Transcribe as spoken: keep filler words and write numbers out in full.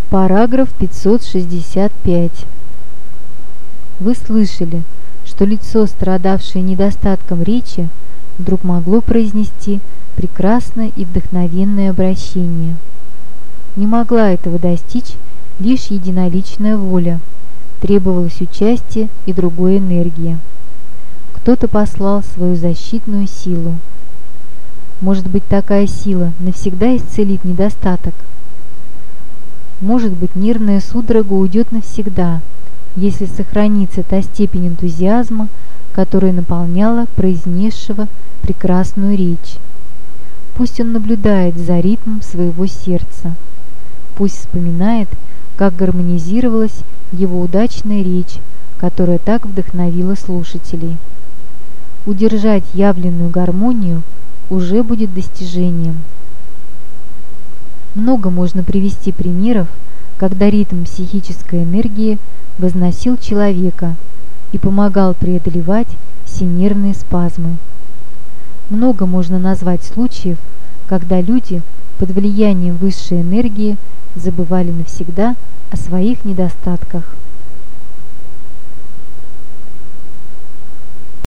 Параграф пятьсот шестьдесят пять. Вы слышали, что лицо, страдавшее недостатком речи, вдруг могло произнести прекрасное и вдохновенное обращение. Не могла этого достичь лишь единоличная воля, требовалось участие и другой энергии. Кто-то послал свою защитную силу. Может быть, такая сила навсегда исцелит недостаток? Может быть, нервная судорога уйдет навсегда, если сохранится та степень энтузиазма, которая наполняла произнесшего прекрасную речь. Пусть он наблюдает за ритмом своего сердца. Пусть вспоминает, как гармонизировалась его удачная речь, которая так вдохновила слушателей. Удержать явленную гармонию уже будет достижением. Много можно привести примеров, когда ритм психической энергии возносил человека и помогал преодолевать все нервные спазмы. Много можно назвать случаев, когда люди под влиянием высшей энергии забывали навсегда о своих недостатках.